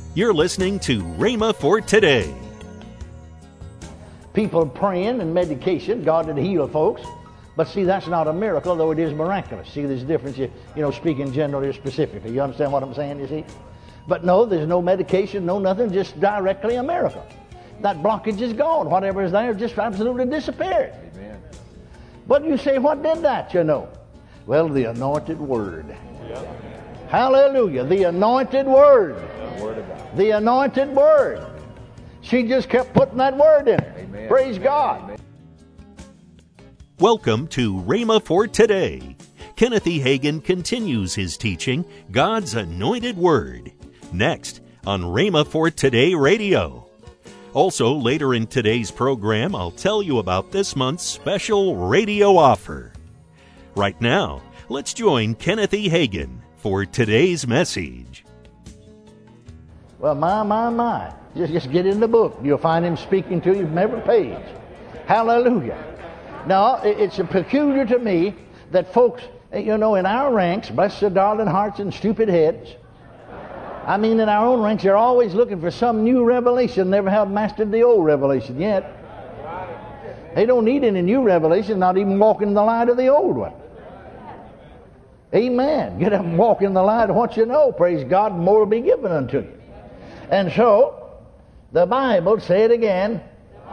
You're listening to Rhema for Today. People praying and medication, God would heal folks. But see, that's not a miracle, though it is miraculous. See, there's a difference, you know, speaking generally or specifically. You understand what I'm saying, you see? But no, there's no medication, no nothing, just directly a miracle. That blockage is gone. Whatever is there just absolutely disappeared. Amen. But you say, what did that, you know? Well, the anointed word. Yep. Hallelujah. The anointed word. The anointed word. She just kept putting that word in it. Amen. Praise God. Amen. Welcome to Rhema for Today. Kenneth E. Hagin continues his teaching, God's Anointed Word, next on Rhema for Today Radio. Also, later in today's program, I'll tell you about this month's special radio offer. Right now, let's join Kenneth E. Hagin for today's message. Well, my. Just get in the book. You'll find him speaking to you from every page. Hallelujah. Now, it's peculiar to me that folks, you know, in our ranks, bless their darling hearts and stupid heads, I mean, in our own ranks, they're always looking for some new revelation, never have mastered the old revelation yet. They don't need any new revelation, not even walk in the light of the old one. Amen. Get up and walk in the light of what you know. Praise God, more will be given unto you. And so, the Bible, say it again,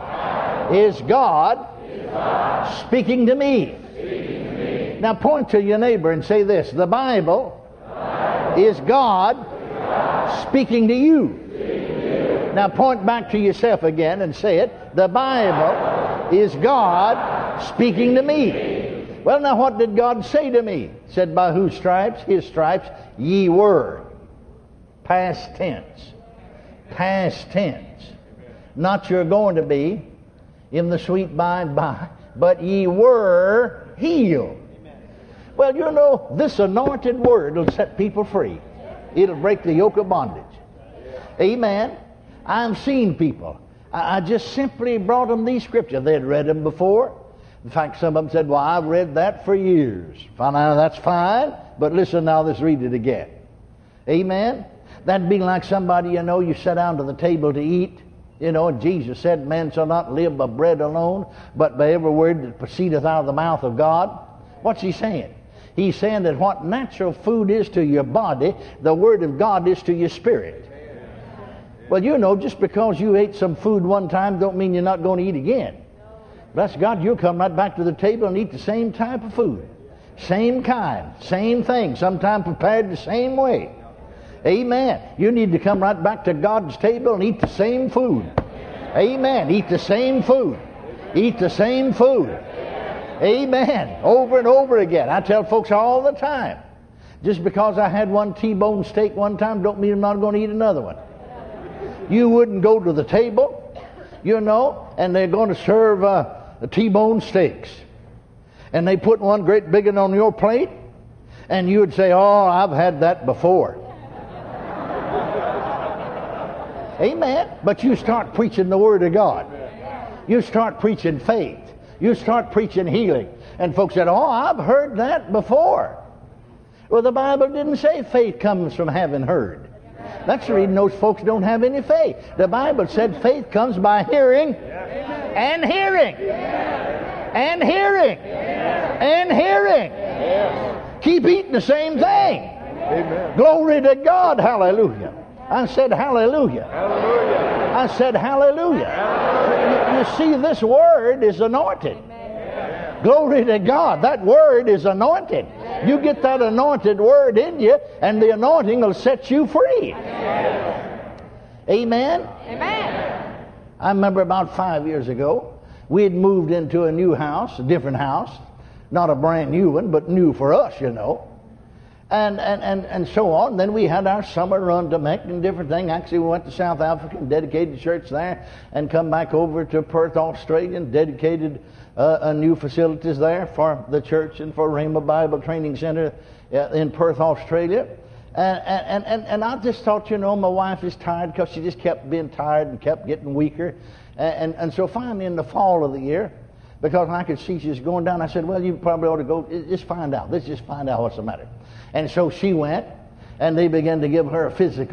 is God speaking to me. Now point to your neighbor and say this: the Bible is God speaking to you. Now point back to yourself again and say it: the Bible is God speaking to me. Well, now what did God say to me? He said, by whose stripes? His stripes ye were. Past tense. Past tense. Not you're going to be in the sweet by and by, but ye were healed. Well, you know, this anointed word will set people free. It'll break the yoke of bondage. Amen. I've seen people. I just simply brought them these scriptures. They'd read them before. In fact, some of them said, well, I've read that for years. Now, that's fine, but listen now, let's read it again. Amen. That'd be like somebody, you know, you sit down to the table to eat. You know, and Jesus said, man shall not live by bread alone, but by every word that proceedeth out of the mouth of God. What's he saying? He's saying that what natural food is to your body, the Word of God is to your spirit. Well, you know, just because you ate some food one time don't mean you're not going to eat again. Bless God, you'll come right back to the table and eat the same type of food. Same kind, same thing, sometimes prepared the same way. Amen. You need to come right back to God's table and eat the same food. Amen. Eat the same food. Eat the same food. Amen. Over and over again. I tell folks all the time, just because I had one T-bone steak one time don't mean I'm not going to eat another one. You wouldn't go to the table, you know, and they're going to serve T-bone steaks. And they put one great big one on your plate, and you would say, oh, I've had that before. Amen. But you start preaching the Word of God. You start preaching faith. You start preaching healing. And folks said, oh, I've heard that before. Well, the Bible didn't say faith comes from having heard. That's the reason those folks don't have any faith. The Bible said faith comes by hearing and hearing and hearing and hearing. Keep eating the same thing. Glory to God. Hallelujah. I said hallelujah. Hallelujah. I said hallelujah. Hallelujah. You see, this word is anointed. Amen. Glory to God. That word is anointed. Amen. You get that anointed word in you, and the anointing will set you free. Amen. Amen. Amen. I remember about 5 years ago, we had moved into a new house, a different house. Not a brand new one, but new for us, you know. And so on. Then we had our summer run to Mecca and different things. Actually, we went to South Africa and dedicated the church there, and come back over to Perth, Australia, and dedicated new facilities there for the church and for Rhema Bible Training Center in Perth, Australia. And I just thought, you know, my wife is tired because she just kept being tired and kept getting weaker. And so finally in the fall of the year, because I could see she was going down, I said, well, you probably ought to go, just find out. Let's just find out what's the matter. And so she went, and they began to give her a physical.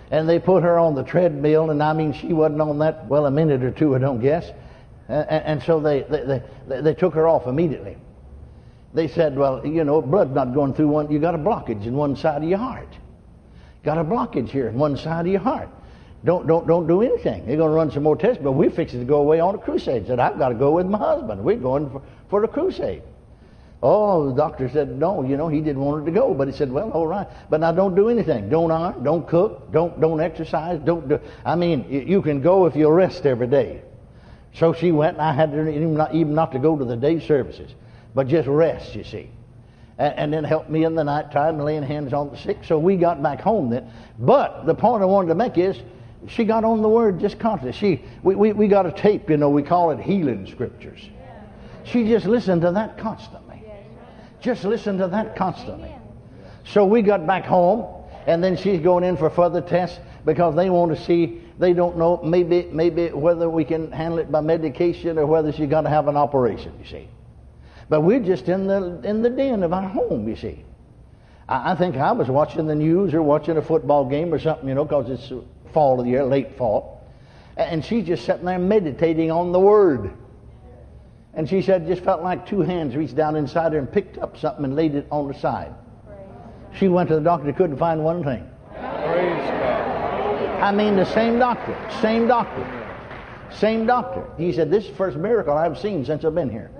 And they put her on the treadmill, and I mean, she wasn't on that, well, a minute or two, I don't guess. And so they took her off immediately. They said, well, you know, blood's not going through one, you got a blockage in one side of your heart. Got a blockage here in one side of your heart. Don't do anything. They're going to run some more tests, but we're fixing to go away on a crusade. Said, I've got to go with my husband. We're going for the crusade. Oh, the doctor said, no, you know, he didn't want her to go. But he said, well, all right. But now don't do anything. Don't iron, don't cook, don't exercise, don't do. I mean, you can go if you'll rest every day. So she went, and I had to even not to go to the day services, but just rest, you see. And then help me in the night time, laying hands on the sick. So we got back home then. But the point I wanted to make is, she got on the Word just constantly. We got a tape, you know, we call it Healing Scriptures. She just listened to that constantly. Just listened to that constantly. So we got back home, and then she's going in for further tests because they want to see, they don't know maybe whether we can handle it by medication or whether she's got to have an operation, you see. But we're just in the den of our home, you see. I think I was watching the news or watching a football game or something, you know, because it's fall of the year, late fall. And she's just sitting there meditating on the Word. And she said it just felt like two hands reached down inside her and picked up something and laid it on the side. She went to the doctor, couldn't find one thing. Praise God. I mean, the same doctor. He said, this is the first miracle I've seen since I've been here.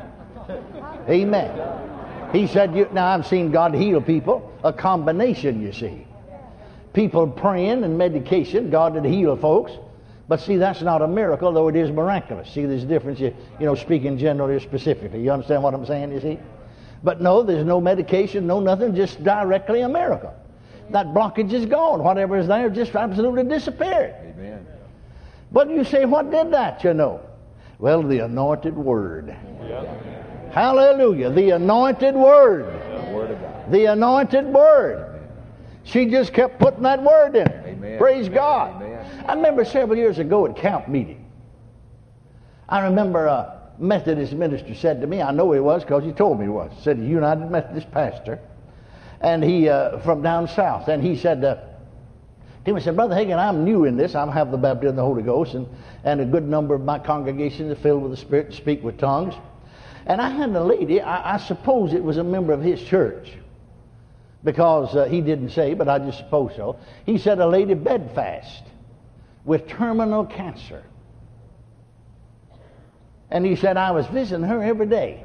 Amen. He said, now I've seen God heal people. A combination, you see. People praying and medication, God would heal folks. But see, that's not a miracle, though it is miraculous. See, there's a difference, you know, speaking generally or specifically. You understand what I'm saying, you see? But no, there's no medication, no nothing, just directly a miracle. That blockage is gone. Whatever is there just absolutely disappeared. Amen. But you say, what did that, you know? Well, the anointed Word. Yep. Hallelujah. The anointed Word. The Word of God. The anointed Word. She just kept putting that Word in her. Amen. Praise Amen. God. Amen. I remember several years ago at camp meeting. I remember a Methodist minister said to me, I know he was because he told me he was, said a United Methodist pastor, and he from down south, and he said to me, said, Brother Hagin, I'm new in this. I have the baptism of the Holy Ghost, and a good number of my congregation is filled with the Spirit to speak with tongues. And I had a lady, I suppose it was a member of his church, because he didn't say, but I just suppose so. He said a lady bedfast with terminal cancer. And he said, I was visiting her every day.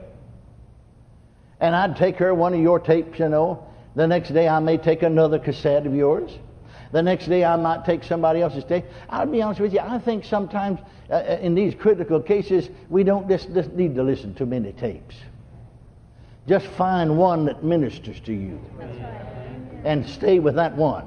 And I'd take her one of your tapes, you know. The next day I may take another cassette of yours. The next day I might take somebody else's tape. I'll be honest with you, I think sometimes in these critical cases, we don't just need to listen to many tapes. Just find one that ministers to you. And stay with that one.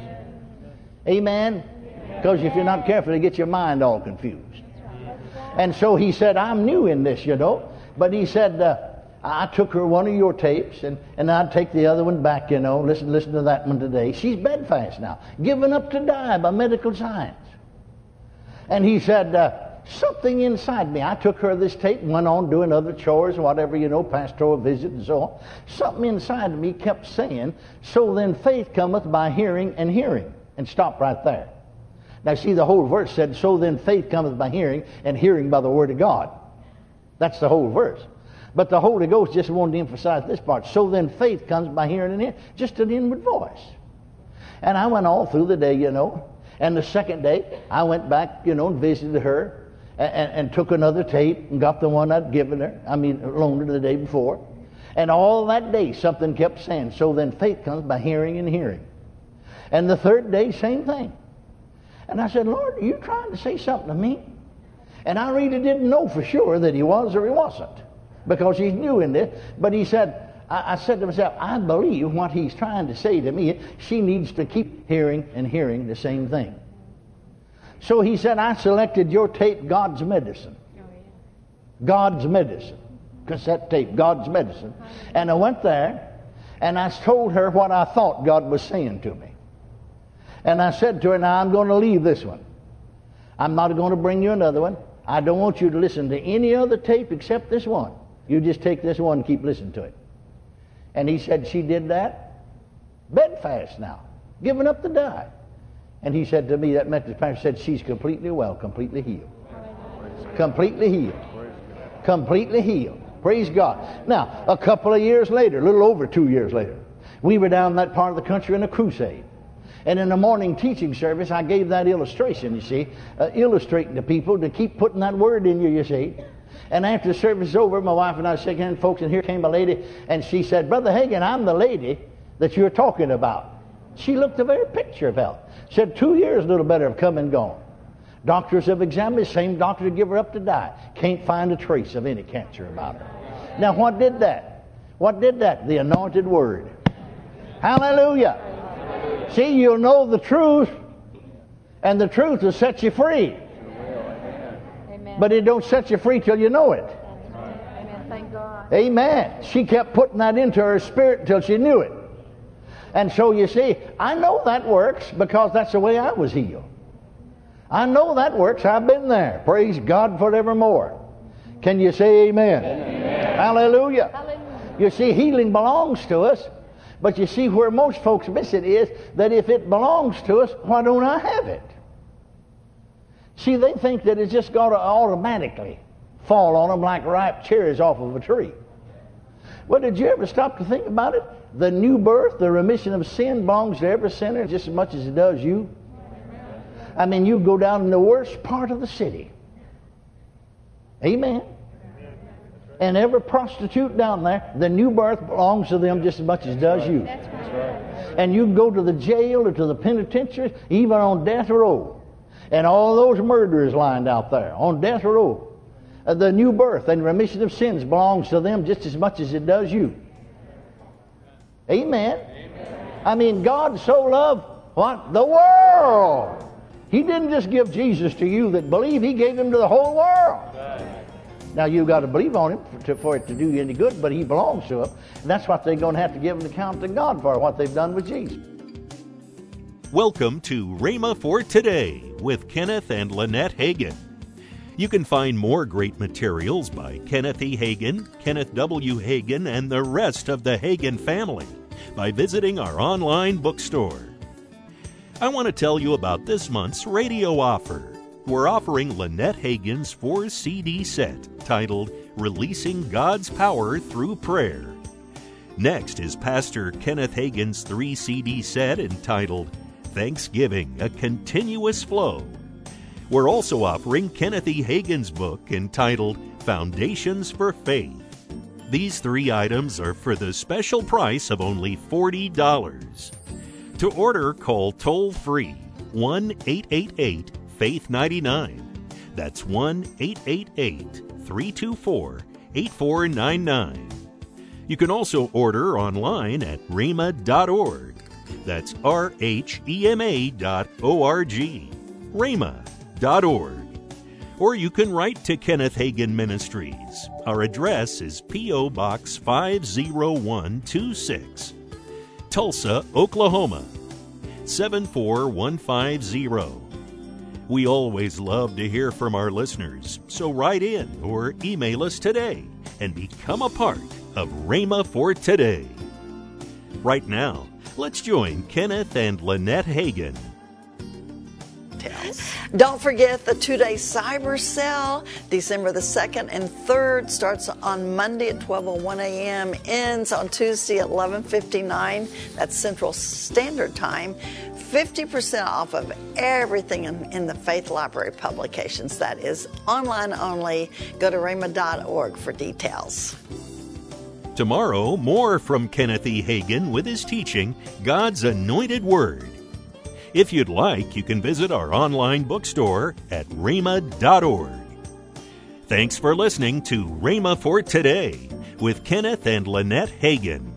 Amen? Because if you're not careful, you get your mind all confused. And so he said, I'm new in this, you know. But he said, I took her one of your tapes, and I'd take the other one back, you know. Listen to that one today. She's bedfast now, given up to die by medical science. And he said, something inside me. I took her this tape and went on doing other chores, whatever, you know, pastoral visit and so on. Something inside of me kept saying, so then faith cometh by hearing and hearing. And stop right there. Now see, the whole verse said, so then faith cometh by hearing, and hearing by the Word of God. That's the whole verse. But the Holy Ghost just wanted to emphasize this part. So then faith comes by hearing and hearing. Just an inward voice. And I went all through the day, you know. And the second day, I went back, you know, and visited her. And took another tape and got the one I'd given her. Loaned her the day before. And all that day, something kept saying, so then faith comes by hearing and hearing. And the third day, same thing. And I said, Lord, are you trying to say something to me? And I really didn't know for sure that he was or he wasn't, because he's new in this. But he said, I said to myself, I believe what he's trying to say to me. She needs to keep hearing and hearing the same thing. So he said, I selected your tape, God's Medicine. God's Medicine. Cassette tape, God's Medicine. And I went there, and I told her what I thought God was saying to me. And I said to her, now I'm going to leave this one. I'm not going to bring you another one. I don't want you to listen to any other tape except this one. You just take this one and keep listening to it. And he said she did that. Bedfast now. Giving up to die. And he said to me, that Methodist pastor said, she's completely well, completely healed. Completely healed. Completely healed. Praise God. Now, a couple of years later, a little over 2 years later, we were down that part of the country in a crusade. And in the morning teaching service, I gave that illustration, you see, illustrating to people to keep putting that word in you see. And after the service was over, my wife and I shaking hands, folks, and here came a lady, and she said, Brother Hagin, I'm the lady that you're talking about. She looked the very picture of health. Said 2 years, a little better, have come and gone. Doctors have examined the same doctor to give her up to die. Can't find a trace of any cancer about her. Now, what did that? What did that? The anointed word. Hallelujah. See, you'll know the truth, and the truth will set you free. Amen. But it don't set you free till you know it. Amen. Thank God. Amen. She kept putting that into her spirit until she knew it. And so you see, I know that works because that's the way I was healed. I know that works. I've been there. Praise God forevermore. Can you say amen? Amen. Hallelujah. Hallelujah. You see, healing belongs to us. But you see, where most folks miss it is that if it belongs to us, why don't I have it? See, they think that it's just going to automatically fall on them like ripe cherries off of a tree. Well, did you ever stop to think about it? The new birth, the remission of sin belongs to every sinner just as much as it does you. I mean, you go down in the worst part of the city. Amen. And every prostitute down there, the new birth belongs to them just as much as it does you. That's right. And you can go to the jail or to the penitentiary, even on death row. And all those murderers lined out there on death row. The new birth and remission of sins belongs to them just as much as it does you. Amen. I mean, God so loved what? The world. He didn't just give Jesus to you that believe. He gave him to the whole world. Now, you've got to believe on him for it to do you any good, but he belongs to him. And that's what they're going to have to give an account to God for, what they've done with Jesus. Welcome to Rhema for Today with Kenneth and Lynette Hagin. You can find more great materials by Kenneth E. Hagin, Kenneth W. Hagin, and the rest of the Hagin family by visiting our online bookstore. I want to tell you about this month's radio offer. We're offering Lynette Hagin's 4-CD set titled Releasing God's Power Through Prayer. Next is Pastor Kenneth Hagin's 3-CD set entitled Thanksgiving, A Continuous Flow. We're also offering Kenneth E. Hagin's book entitled Foundations for Faith. These 3 items are for the special price of only $40. To order, call toll-free 1-888-FAITH-99. That's 1-888-324-8499. You can also order online at rhema.org. That's RHEMA.org. Rhema.org. Or you can write to Kenneth Hagin Ministries. Our address is P.O. Box 50126, Tulsa, Oklahoma 74150. We always love to hear from our listeners, so write in or email us today and become a part of Rhema for Today. Right now, let's join Kenneth and Lynette Hagin. Don't forget the 2-day cyber sale, December the 2nd and 3rd, starts on Monday at 12:01 a.m., ends on Tuesday at 11:59, that's Central Standard Time. 50% off of everything in the Faith Library publications. That is online only. Go to rhema.org for details. Tomorrow, more from Kenneth E. Hagin with his teaching, God's Anointed Word. If you'd like, you can visit our online bookstore at rhema.org. Thanks for listening to Rhema for Today with Kenneth and Lynette Hagin.